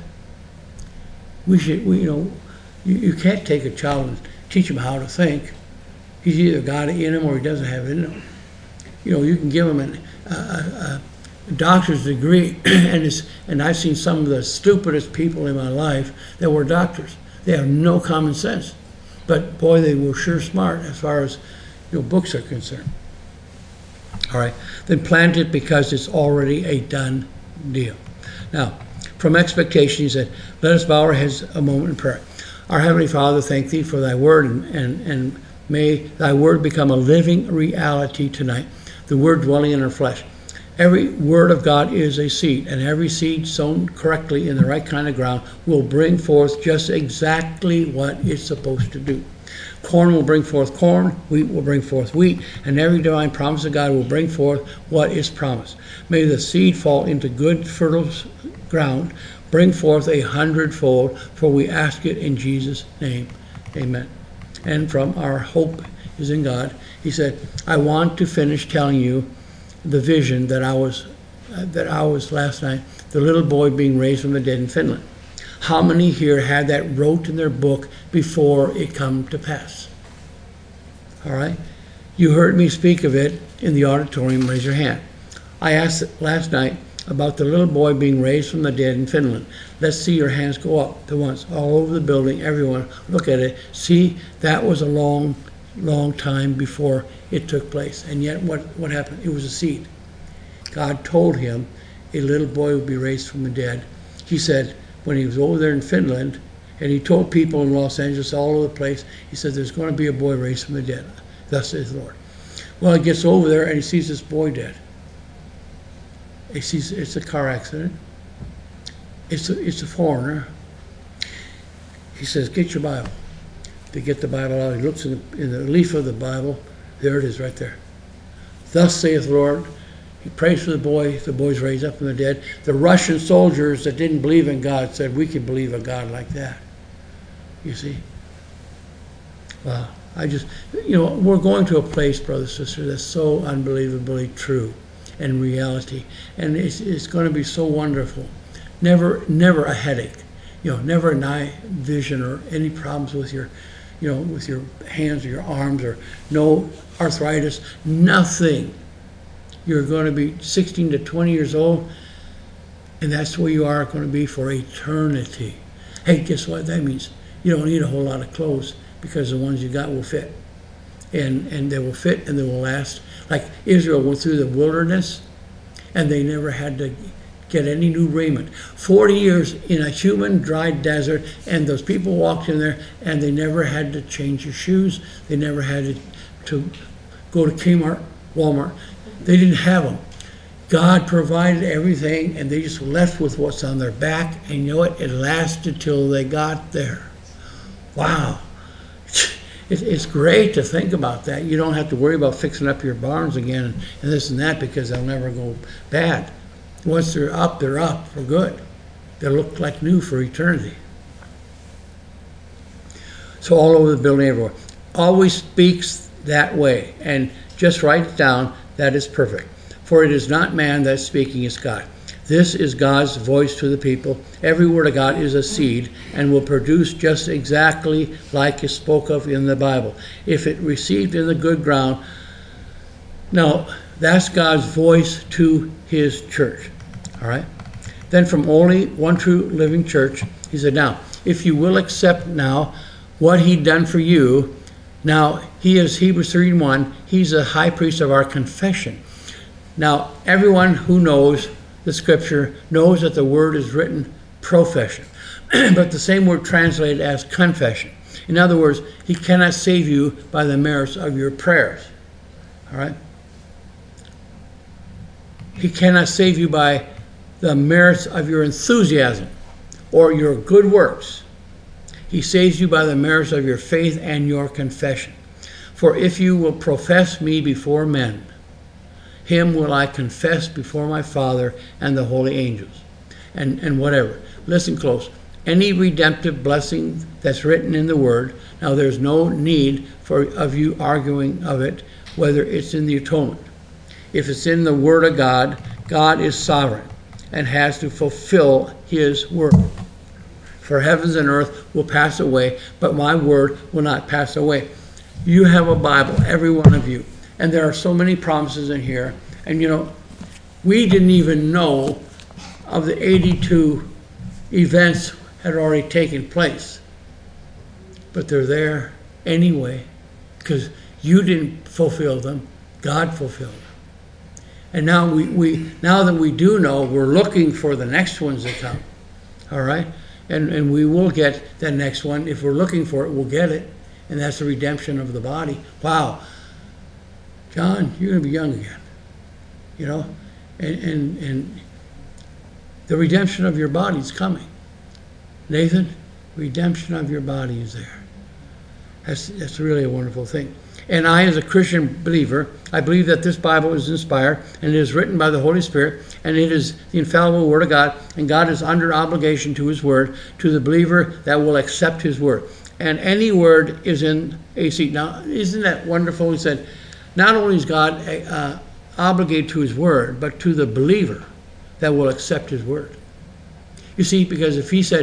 We should, we, you know, you, you can't take a child and teach him how to think. He's either got it in him or he doesn't have it in him. You know, you can give him an, uh, a, a doctor's degree, and it's, and I've seen some of the stupidest people in my life that were doctors. They have no common sense, but boy, they were sure smart as far as, you know, books are concerned. All right, then plant it because it's already a done deal. Now, from expectation, he said, let us bow our heads a moment in prayer. Our Heavenly Father, thank thee for thy word, and, and, and may thy word become a living reality tonight, the word dwelling in our flesh. Every word of God is a seed, and every seed sown correctly in the right kind of ground will bring forth just exactly what it's supposed to do. Corn will bring forth corn, wheat will bring forth wheat, and every divine promise of God will bring forth what is promised. May the seed fall into good, fertile ground, bring forth a hundredfold, for we ask it in Jesus' name. Amen. And from our hope is in God, he said, I want to finish telling you the vision that I was uh, that I was last night, the little boy being raised from the dead in Finland. How many here had that wrote in their book before it come to pass? All right? You heard me speak of it in the auditorium. Raise your hand. I asked last night about the little boy being raised from the dead in Finland. Let's see your hands go up the ones all over the building. Everyone, look at it. See, that was a long, long time before it took place. And yet what, what happened? It was a seed. God told him a little boy would be raised from the dead. He said, when he was over there in Finland, and he told people in Los Angeles, all over the place, he said, there's going to be a boy raised from the dead. Thus says the Lord. Well, he gets over there and he sees this boy dead. He sees it's a car accident. It's a, it's a foreigner. He says, get your Bible. They get the Bible out. He looks in the, in the leaf of the Bible. There it is right there. Thus saith the Lord. He prays for the boy. The boy's raised up from the dead. The Russian soldiers that didn't believe in God said, we can believe a God like that. You see? Wow. I just, you know, we're going to a place, brother, sister, that's so unbelievably true and reality. And it's, it's going to be so wonderful. Never, never a headache. You know, never a night vision or any problems with your, you know, with your hands or your arms, or no arthritis, nothing. You're going to be sixteen to twenty years old, and that's where you are going to be for eternity. Hey, guess what that means? You don't need a whole lot of clothes, because the ones you got will fit. And, and they will fit and they will last. Like Israel went through the wilderness, and they never had to get any new raiment. forty years in a human dry desert, and those people walked in there, and they never had to change their shoes. They never had to, to go to Kmart, Walmart. They didn't have them. God provided everything, and they just left with what's on their back, and you know what? It lasted till they got there. Wow. It's great to think about that. You don't have to worry about fixing up your barns again and, and this and that, because they'll never go bad. Once they're up, they're up for good. They'll look like new for eternity. So all over the building, everywhere. Always speaks that way. And just write it down. That is perfect. For it is not man that is speaking, it's God. This is God's voice to the people. Every word of God is a seed and will produce just exactly like it spoke of in the Bible. If it received in the good ground, now that's God's voice to his church. All right? Then from only one true living church, he said, now, if you will accept now what he done for you, now he is, Hebrews three and one, he's a high priest of our confession. Now, everyone who knows the scripture knows that the word is written profession, but the same word translated as confession. In other words, he cannot save you by the merits of your prayers. All right? He cannot save you by the merits of your enthusiasm or your good works. He saves you by the merits of your faith and your confession. For if you will profess me before men, him will I confess before my Father and the holy angels. And, and whatever. Listen close. Any redemptive blessing that's written in the Word, now there's no need for of you arguing of it, whether it's in the atonement. If it's in the Word of God, God is sovereign and has to fulfill his word. For heavens and earth will pass away, but my word will not pass away. You have a Bible, every one of you. And there are so many promises in here. And you know, we didn't even know of the eighty-two events had already taken place. But they're there anyway, because you didn't fulfill them, God fulfilled them. And now we, we now that we do know, we're looking for the next ones to come. All right? And and we will get that next one. If we're looking for it, we'll get it. And that's the redemption of the body. Wow. John, you're going to be young again. You know? And, and, and the redemption of your body is coming. Nathan, redemption of your body is there. That's, that's really a wonderful thing. And I, as a Christian believer, I believe that this Bible is inspired and it is written by the Holy Spirit, and it is the infallible Word of God, and God is under obligation to his Word, to the believer that will accept his Word. And any word is in A C. Now, isn't that wonderful? He said, not only is God uh, obligated to his Word, but to the believer that will accept his Word. You see, because if he said,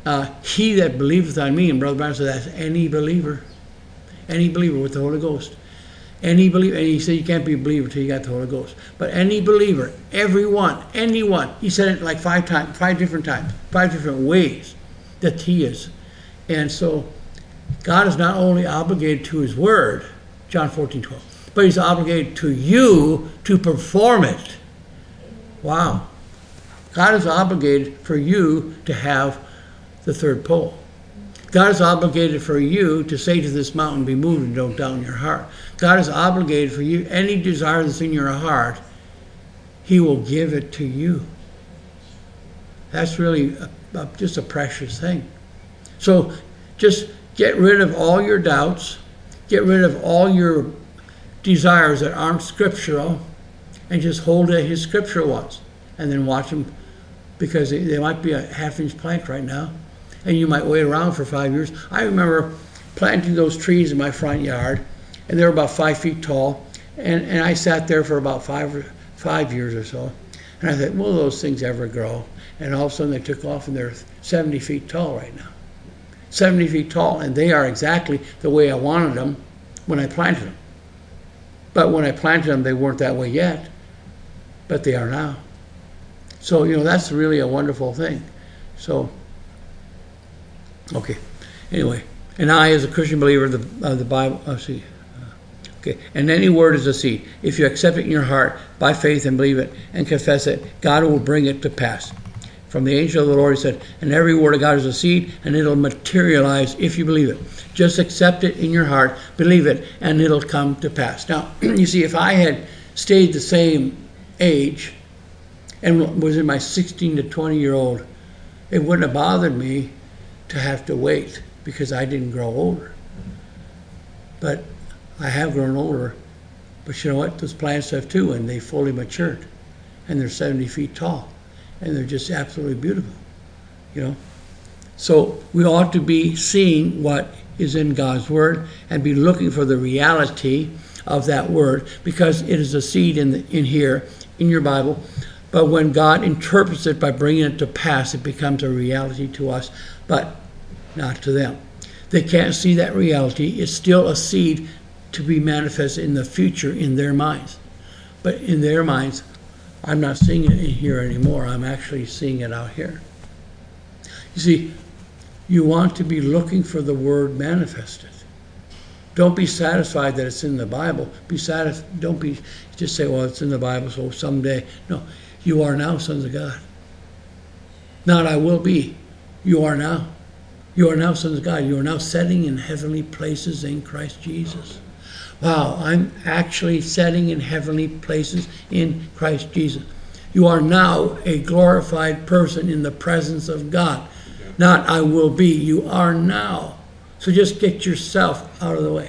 uh, he that believeth on me, and Brother Brown said that's any believer, any believer with the Holy Ghost. Any believer, and he said you can't be a believer until you got the Holy Ghost. But any believer, everyone, anyone, he said it like five times, five different times, five different ways that he is. And so God is not only obligated to his word, John fourteen twelve, but he's obligated to you to perform it. Wow. God is obligated for you to have the third pole. God is obligated for you to say to this mountain, be moved, and don't doubt in your heart. God is obligated for you, any desire that's in your heart, he will give it to you. That's really a, a, just a precious thing. So just get rid of all your doubts, get rid of all your desires that aren't scriptural, and just hold at his scriptural ones. And then watch them, because they, they might be a half-inch plant right now, and you might wait around for five years. I remember planting those trees in my front yard, and they were about five feet tall, and, and I sat there for about five, five years or so, and I thought, will those things ever grow? And all of a sudden they took off, and they're seventy feet tall right now. seventy feet tall, and they are exactly the way I wanted them when I planted them. But when I planted them, they weren't that way yet, but they are now. So, you know, that's really a wonderful thing. So, okay. Anyway, and I, as a Christian believer, the uh, the Bible. Oh, see. Uh, okay. And any word is a seed. If you accept it in your heart by faith and believe it and confess it, God will bring it to pass. From the angel of the Lord, he said, and every word of God is a seed, and it'll materialize if you believe it. Just accept it in your heart, believe it, and it'll come to pass. Now, you see, if I had stayed the same age and was in my sixteen to twenty year old, it wouldn't have bothered me to have to wait, because I didn't grow older. But I have grown older. But you know what? Those plants have too, and they fully matured, and they're seventy feet tall, and they're just absolutely beautiful, you know. So we ought to be seeing what is in God's word and be looking for the reality of that word, because it is a seed in the, in here in your Bible. But when God interprets it by bringing it to pass, it becomes a reality to us, but not to them. They can't see that reality. It's still a seed to be manifested in the future in their minds. But in their minds, I'm not seeing it in here anymore. I'm actually seeing it out here. You see, you want to be looking for the word manifested. Don't be satisfied that it's in the Bible. Be satisfied. Don't be just say, well, it's in the Bible, so someday. No, you are now sons of God. Not I will be. You are now. You are now sons of God. You are now setting in heavenly places in Christ Jesus. Wow, I'm actually setting in heavenly places in Christ Jesus. You are now a glorified person in the presence of God. Not I will be. You are now. So just get yourself out of the way.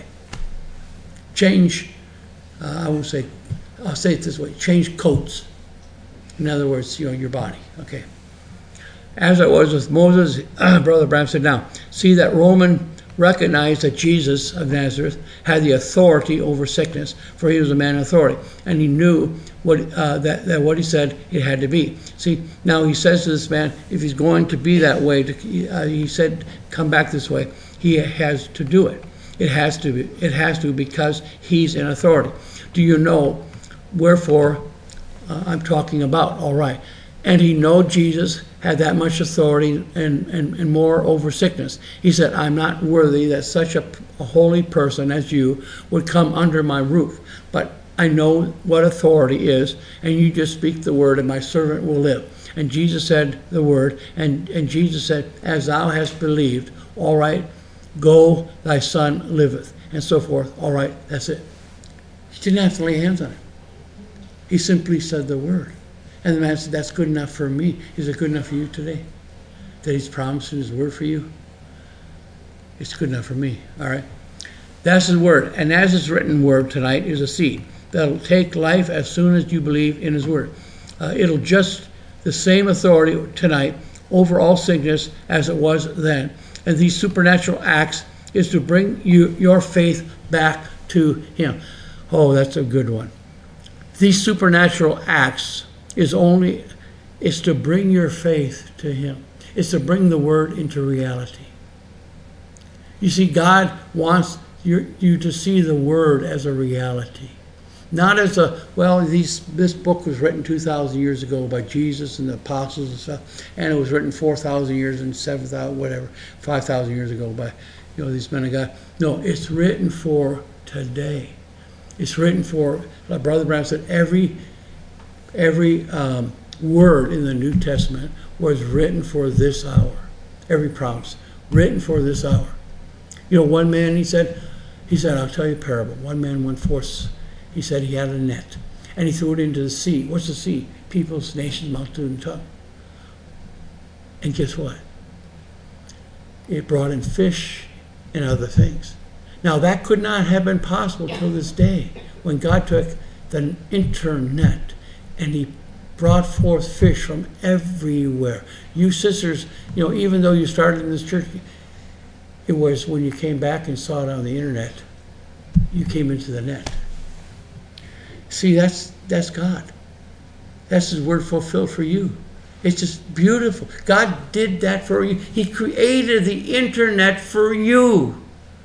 Change, uh, I won't say, I'll say it this way, change coats. In other words, you know, your body. Okay. As it was with Moses, uh, Brother Branham said, now, see that Roman recognized that Jesus of Nazareth had the authority over sickness, for he was a man of authority, and he knew what uh, that, that what he said it had to be. See, now he says to this man, if he's going to be that way, to, uh, he said, come back this way, he has to do it. It has to be, it has to, because he's in authority. Do you know wherefore uh, I'm talking about? All right. And he know Jesus had that much authority and, and, and more over sickness. He said, I'm not worthy that such a, a holy person as you would come under my roof. But I know what authority is, and you just speak the word, and my servant will live. And Jesus said the word, and, and Jesus said, as thou hast believed, all right, go, thy son liveth, and so forth. All right, that's it. He didn't have to lay hands on him. He simply said the word. And the man said, that's good enough for me. Is it good enough for you today? That he's promised in his word for you? It's good enough for me. All right? That's his word. And as his written word tonight is a seed that'll take life as soon as you believe in his word. Uh, it'll just the same authority tonight over all sickness as it was then. And these supernatural acts is to bring you your faith back to him. Oh, that's a good one. These supernatural acts is only is to bring your faith to him. is to bring the Word into reality. You see, God wants you, you to see the Word as a reality. Not as a, well, these, this book was written two thousand years ago by Jesus and the apostles and stuff, and it was written four thousand years and seven thousand, whatever, five thousand years ago by, you know, these men of God. No, it's written for today. It's written for, like Brother Branham said, every, every um, word in the New Testament was written for this hour. Every promise, written for this hour. You know, one man, he said, he said, I'll tell you a parable. One man went forth. He said he had a net, and he threw it into the sea. What's the sea? Peoples, nations, multitude, and tongue. And guess what? It brought in fish and other things. Now, that could not have been possible till this day, when God took the internet and he brought forth fish from everywhere. You sisters, you know, even though you started in this church, it was when you came back and saw it on the internet, you came into the net. See, that's that's God. That's His word fulfilled for you. It's just beautiful. God did that for you. He created the internet for you.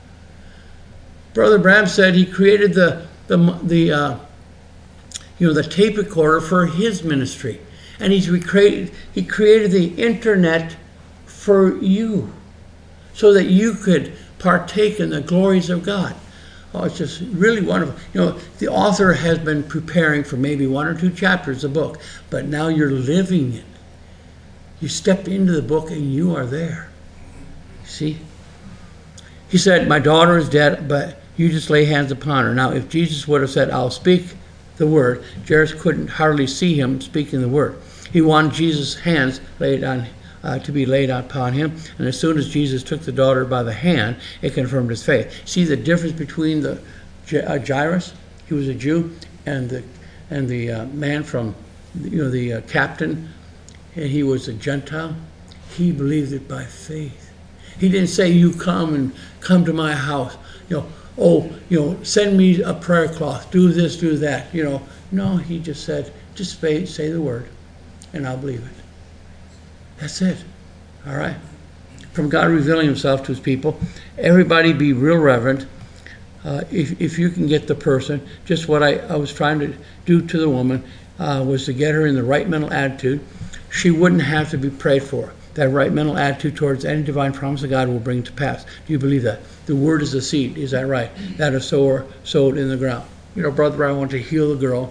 Brother Branham said he created the the the uh, you know the tape recorder for his ministry, and he's recreated. He created the internet for you, so that you could partake in the glories of God. Oh, it's just really wonderful. You know, the author has been preparing for maybe one or two chapters of the book, but now you're living it. You step into the book and you are there. See? He said, my daughter is dead, but you just lay hands upon her. Now, if Jesus would have said, I'll speak the word, Jairus couldn't hardly see him speaking the word. He wanted Jesus' hands laid on Uh, to be laid upon him, and as soon as Jesus took the daughter by the hand, it confirmed his faith. See the difference between the uh, Jairus, he was a Jew, and the and the uh, man from, you know, the uh, captain, and he was a Gentile. He believed it by faith. He didn't say, "You come and come to my house," you know. Oh, you know, send me a prayer cloth. Do this, do that. You know, no. He just said, "Just say, say the word, and I'll believe it." That's it. All right. From God revealing himself to his people, everybody be real reverent. Uh, if, if you can get the person, just what I, I was trying to do to the woman uh, was to get her in the right mental attitude. She wouldn't have to be prayed for. That right mental attitude towards any divine promise of God will bring to pass. Do you believe that? The word is a seed. Is that right? That is sower sowed in the ground. You know, Brother Brown wanted to heal the girl,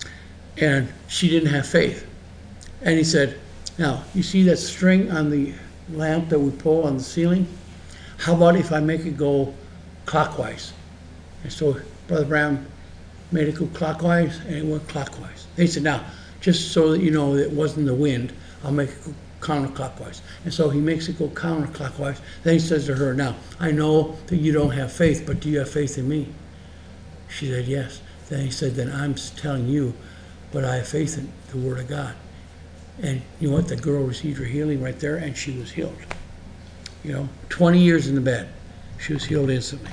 and she didn't have faith. And he said, now, you see that string on the lamp that we pull on the ceiling? How about if I make it go clockwise? And so Brother Brown made it go clockwise, and it went clockwise. They said, now, just so that you know that it wasn't the wind, I'll make it go counterclockwise. And so he makes it go counterclockwise. Then he says to her, now, I know that you don't have faith, but do you have faith in me? She said, yes. Then he said, then I'm telling you, but I have faith in the Word of God. And you know what? The girl received her healing right there, and she was healed. You know, twenty years in the bed. She was healed instantly.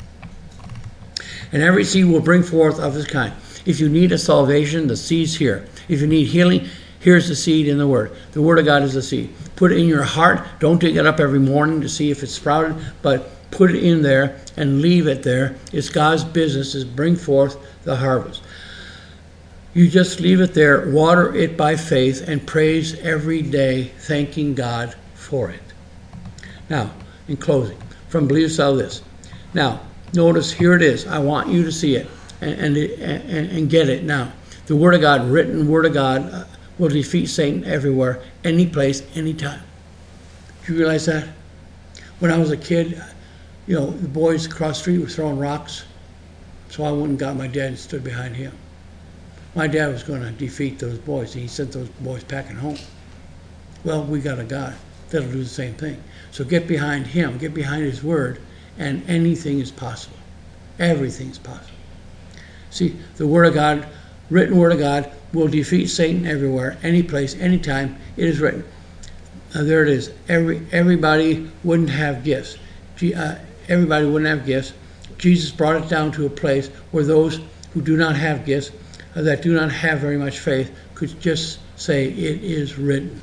And every seed will bring forth of this kind. If you need a salvation, the seed's here. If you need healing, here's the seed in the Word. The Word of God is the seed. Put it in your heart. Don't dig it up every morning to see if it's sprouted, but put it in there and leave it there. It's God's business to bring forth the harvest. You just leave it there, water it by faith, and praise every day, thanking God for it. Now, in closing, from believe sell this. Now, notice here it is. I want you to see it and, and, and, and get it now. The Word of God, written Word of God, uh, will defeat Satan everywhere, any place, anytime. Do you realize that? When I was a kid, you know, the boys across the street were throwing rocks, so I went and got my dad and stood behind him. My dad was going to defeat those boys. He sent those boys packing home. Well, we got a God that'll do the same thing. So get behind him, get behind his word, and anything is possible. Everything is possible. See, the Word of God, written Word of God, will defeat Satan everywhere, any place, anytime. It is written. Uh, there it is. Every everybody wouldn't have gifts. G, uh, everybody wouldn't have gifts. Jesus brought it down to a place where those who do not have gifts, uh, that do not have very much faith, could just say, it is written.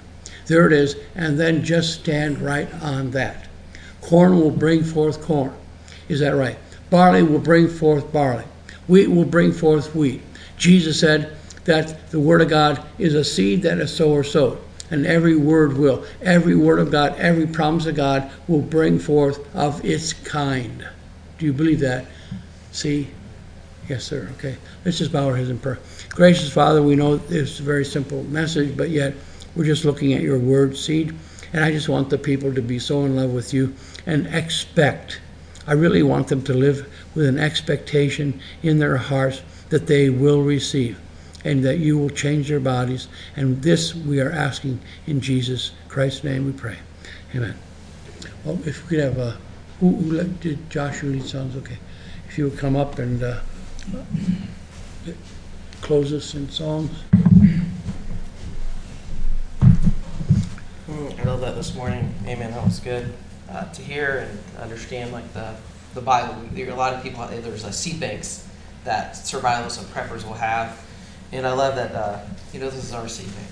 There it is. And then just stand right on that. Corn will bring forth corn. Is that right? Barley will bring forth barley. Wheat will bring forth wheat. Jesus said that the word of God is a seed that a sower sowed. And every word will. Every word of God, every promise of God will bring forth of its kind. Do you believe that? See? Yes, sir. Okay. Let's just bow our heads in prayer. Gracious Father, we know it's a very simple message, but yet we're just looking at your word, seed. And I just want the people to be so in love with you and expect. I really want them to live with an expectation in their hearts that they will receive and that you will change their bodies. And this we are asking in Jesus Christ's name we pray. Amen. Well, if we could have a, who, who did Joshua lead songs? Okay. If you would come up and uh, close us in songs. I love that this morning. Amen. That was good uh, to hear and understand, like the the Bible. There are a lot of people. There's uh, seed banks that survivalists and preppers will have, and I love that. Uh, you know, this is our seed bank.